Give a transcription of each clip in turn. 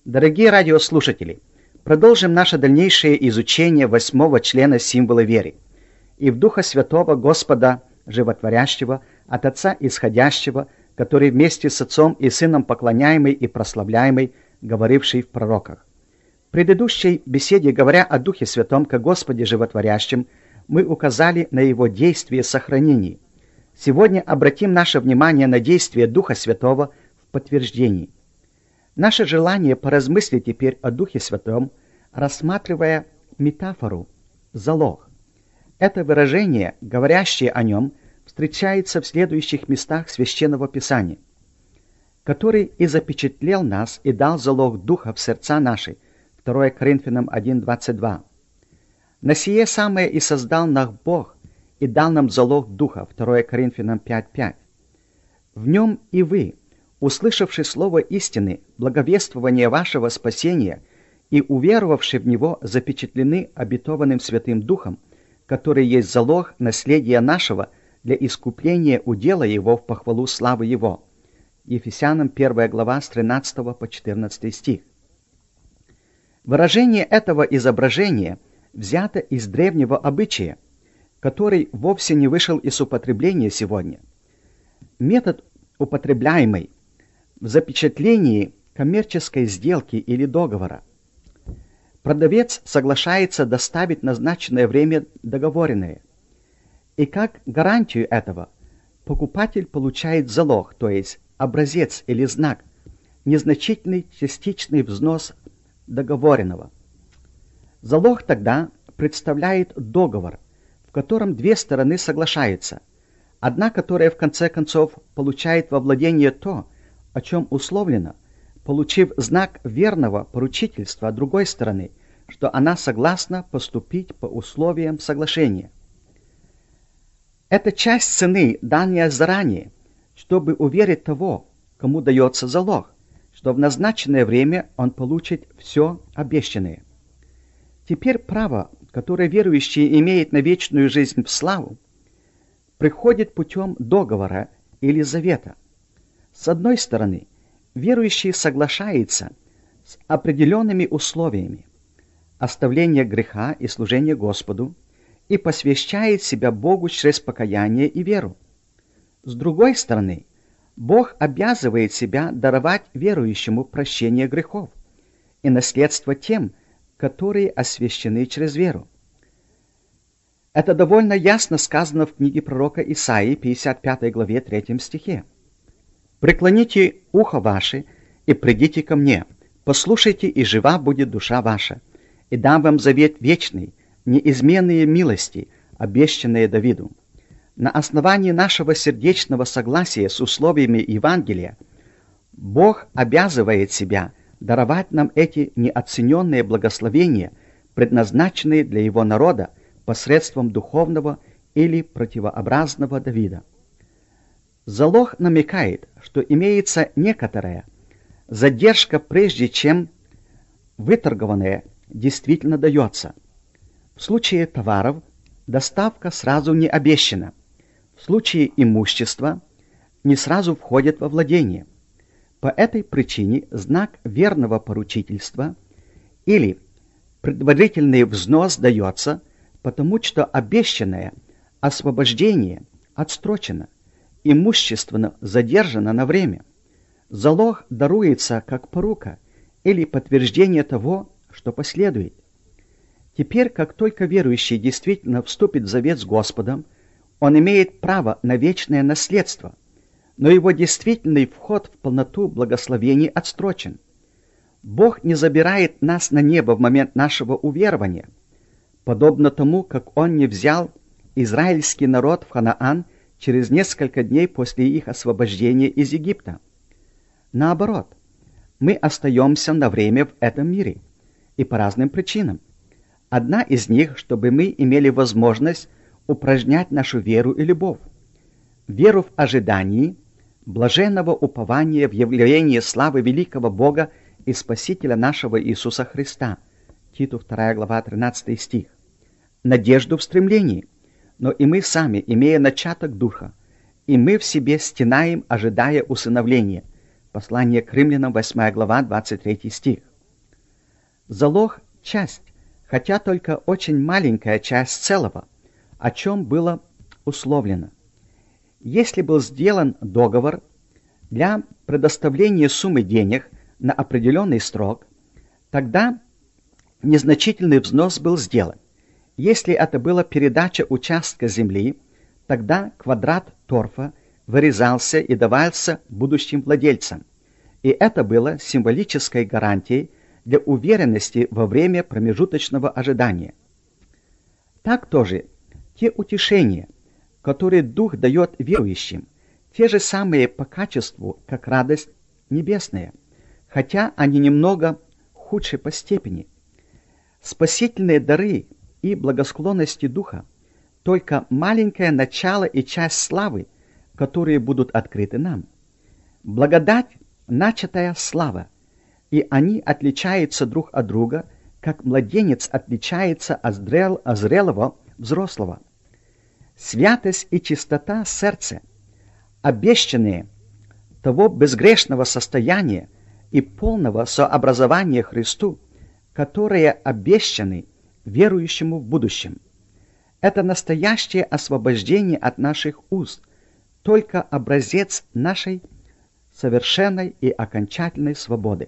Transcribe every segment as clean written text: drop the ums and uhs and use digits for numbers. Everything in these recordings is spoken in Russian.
Дорогие радиослушатели, продолжим наше дальнейшее изучение 8-го члена символа веры. И в Духа Святого Господа Животворящего, от Отца Исходящего, который вместе с Отцом и Сыном поклоняемый и прославляемый, говоривший в пророках. В предыдущей беседе, говоря о Духе Святом как Господе Животворящем, мы указали на Его действие сохранения. Сегодня обратим наше внимание на действие Духа Святого в подтверждении. Наше желание поразмыслить теперь о Духе Святом, рассматривая метафору «залог». Это выражение, говорящее о нем, встречается в следующих местах Священного Писания, который и запечатлел нас и дал залог Духа в сердца наши, 2 Коринфянам 1:22. На сие самое и создал нас Бог, и дал нам залог Духа, 2 Коринфянам 5:5. В нем и вы, услышавши слово истины, благовествование вашего спасения и уверовавши в него, запечатлены обетованным Святым Духом, который есть залог наследия нашего для искупления удела его в похвалу славы его. Ефесянам 1 глава с 13 по 14 стих. Выражение этого изображения взято из древнего обычая, который вовсе не вышел из употребления сегодня. Метод, употребляемый в запечатлении коммерческой сделки или договора. Продавец соглашается доставить в назначенное время договоренное. И как гарантию этого покупатель получает залог, то есть образец или знак, незначительный частичный взнос договоренного. Залог тогда представляет договор, в котором две стороны соглашаются, одна, которая в конце концов получает во владение то, о чем условлено, получив знак верного поручительства от другой стороны, что она согласна поступить по условиям соглашения. Это часть цены, данная заранее, чтобы уверить того, кому дается залог, что в назначенное время он получит все обещанное. Теперь право, которое верующий имеет на вечную жизнь в славу, приходит путем договора или завета. С одной стороны, верующий соглашается с определенными условиями оставления греха и служения Господу и посвящает себя Богу через покаяние и веру. С другой стороны, Бог обязывает себя даровать верующему прощение грехов и наследство тем, которые освящены через веру. Это довольно ясно сказано в книге пророка Исаии, 55 главе 3 стихе. «Преклоните ухо ваше и придите ко мне, послушайте, и жива будет душа ваша, и дам вам завет вечный, неизменные милости, обещанные Давиду». На основании нашего сердечного согласия с условиями Евангелия Бог обязывает себя даровать нам эти неоцененные благословения, предназначенные для Его народа посредством духовного или противообразного Давида. Залог намекает, что имеется некоторая задержка, прежде чем выторгованное действительно дается. В случае товаров доставка сразу не обещана. В случае имущества не сразу входит во владение. По этой причине знак верного поручительства или предварительный взнос дается, потому что обещанное освобождение отстрочено, имущественно задержано на время. Залог даруется как порука или подтверждение того, что последует. Теперь, как только верующий действительно вступит в завет с Господом, он имеет право на вечное наследство, но его действительный вход в полноту благословений отстрочен. Бог не забирает нас на небо в момент нашего уверования, подобно тому, как Он не взял израильский народ в Ханаан через несколько дней после их освобождения из Египта. Наоборот, мы остаемся на время в этом мире, и по разным причинам. Одна из них, чтобы мы имели возможность упражнять нашу веру и любовь. Веру в ожидании, блаженного упования в явление славы великого Бога и Спасителя нашего Иисуса Христа. Титу 2 глава 13 стих. Надежду в стремлении, но и мы сами, имея начаток Духа, и мы в себе стенаем, ожидая усыновления. Послание к Римлянам, 8 глава, 23 стих. Залог – часть, хотя только очень маленькая часть целого, о чем было условлено. Если был сделан договор для предоставления суммы денег на определенный срок, тогда незначительный взнос был сделан. Если это была передача участка земли, тогда квадрат торфа вырезался и давался будущим владельцам. И это было символической гарантией для уверенности во время промежуточного ожидания. Так тоже те утешения, которые Дух дает верующим, те же самые по качеству, как радость небесная, хотя они немного худшие по степени. Спасительные дары и благосклонности Духа – только маленькое начало и часть славы, которые будут открыты нам. Благодать – начатая слава, и они отличаются друг от друга, как младенец отличается от зрелого взрослого. Святость и чистота сердца, обещанные того безгрешного состояния и полного сообразования Христу, которые обещаны верующему в будущем. Это настоящее освобождение от наших уст, только образец нашей совершенной и окончательной свободы.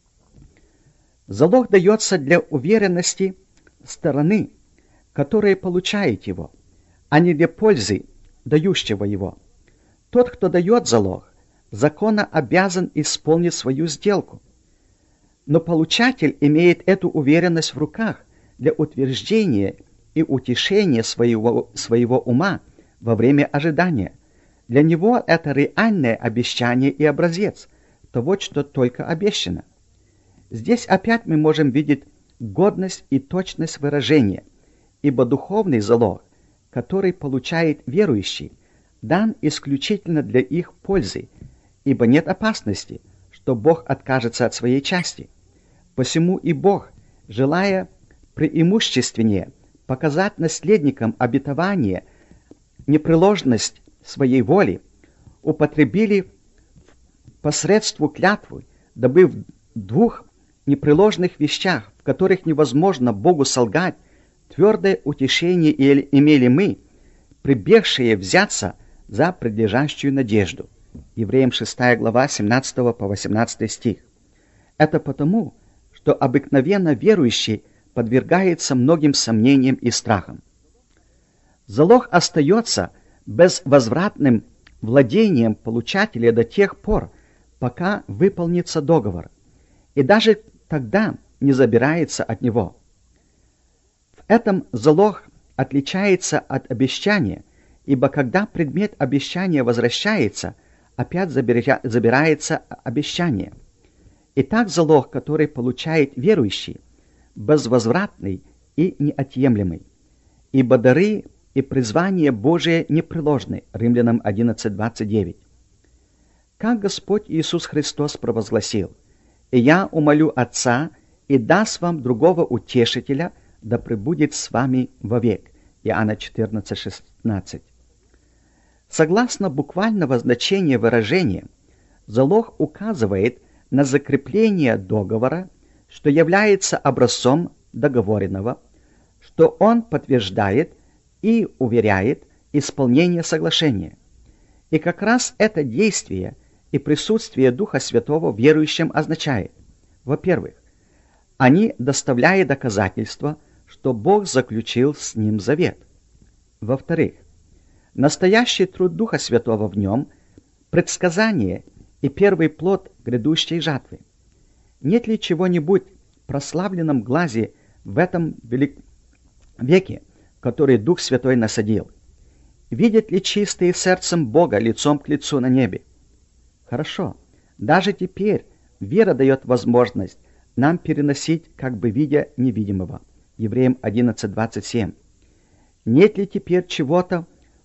Залог дается для уверенности стороны, которая получает его, а не для пользы дающего его. Тот, кто дает залог, законно обязан исполнить свою сделку. Но получатель имеет эту уверенность в руках для утверждения и утешения своего ума во время ожидания. Для него это реальное обещание и образец того, что только обещано. Здесь опять мы можем видеть годность и точность выражения, ибо духовный залог, который получает верующий, дан исключительно для их пользы, ибо нет опасности, что Бог откажется от своей части. Посему и Бог, желая преимущественнее показать наследникам обетования непреложность своей воли, употребили посредству клятвы, дабы в двух непреложных вещах, в которых невозможно Богу солгать, твердое утешение имели мы, прибегшие взяться за предлежащую надежду. Евреям 6 глава 17 по 18 стих. Это потому, что обыкновенно верующий подвергается многим сомнениям и страхам. Залог остается безвозвратным владением получателя до тех пор, пока выполнится договор, и даже тогда не забирается от него. В этом залог отличается от обещания, ибо когда предмет обещания возвращается, опять забирается обещание. Итак, залог, который получает верующий, безвозвратный и неотъемлемый, ибо дары и призвание Божие непреложны. Римлянам 11:29. Как Господь Иисус Христос провозгласил: «И я умолю Отца, и даст вам другого утешителя, да пребудет с вами вовек». Иоанна 14:16. Согласно буквального значения выражения, залог указывает на закрепление договора, что является образцом договоренного, что он подтверждает и уверяет исполнение соглашения. И как раз это действие и присутствие Духа Святого в верующем означает: во-первых, они доставляют доказательства, что Бог заключил с ним завет. Во-вторых, настоящий труд Духа Святого в нем – предсказание и первый плод грядущей жатвы. Нет ли чего-нибудь прославленном глазе в этом веке, который Дух Святой насадил? Видят ли чистые сердцем Бога лицом к лицу на небе? Хорошо, даже теперь вера дает возможность нам переносить, как бы видя невидимого. Евреям 11:27. Нет ли теперь чего-то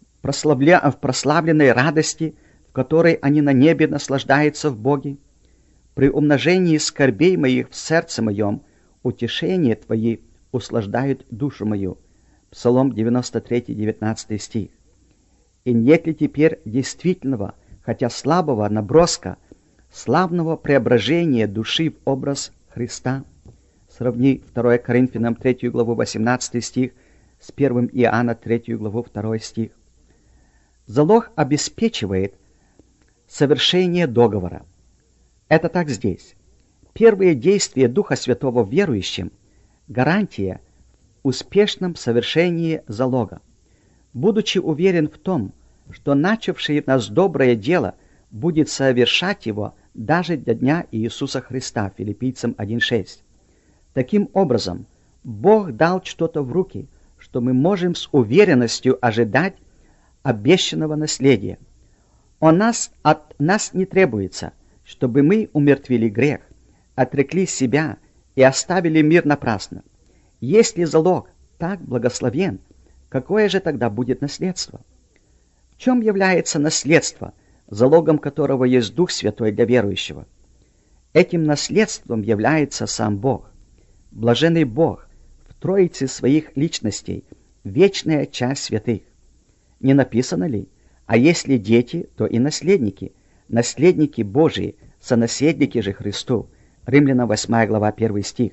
в прославленной радости, в которой они на небе наслаждаются в Боге? При умножении скорбей моих в сердце моем утешение Твои услаждают душу мою. Псалом 93:19 стих. И нет ли теперь действительного, хотя слабого наброска, славного преображения души в образ Христа? Сравни 2 Коринфянам 3 главу 18 стих с 1 Иоанна 3 главу 2 стих. Залог обеспечивает совершение договора. Это так здесь. Первые действия Духа Святого в верующем – гарантия в успешном совершении залога. Будучи уверен в том, что начавший в нас доброе дело будет совершать его даже до дня Иисуса Христа, Филиппийцам 1:6. Таким образом, Бог дал что-то в руки, что мы можем с уверенностью ожидать обещанного наследия. От нас не требуется, чтобы мы умертвили грех, отрекли себя и оставили мир напрасно. Если залог так благословен, какое же тогда будет наследство? В чем является наследство, залогом которого есть Дух Святой для верующего? Этим наследством является сам Бог. Блаженный Бог в троице своих личностей, вечная часть святых. Не написано ли? А если дети, то и наследники, наследники Божии, сонаследники же Христу. Римлянам 8 глава 1 стих.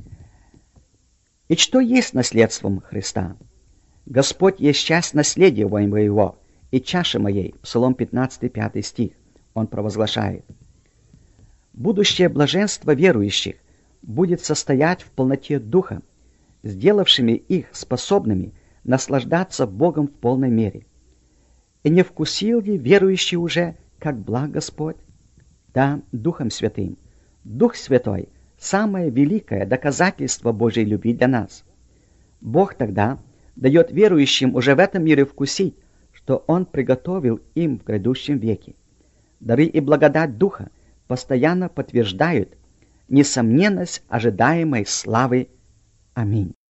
И что есть наследством Христа? Господь есть часть наследия моего и чаши моей. Псалом 15, 5 стих. Он провозглашает. Будущее блаженство верующих будет состоять в полноте Духа, сделавшими их способными наслаждаться Богом в полной мере. И не вкусил ли верующий уже, как благ Господь? Да, Духом Святым. Дух Святой – самое великое доказательство Божьей любви для нас. Бог тогда дает верующим уже в этом мире вкусить, что Он приготовил им в грядущем веке. Дары и благодать Духа постоянно подтверждают несомненность ожидаемой славы. Аминь.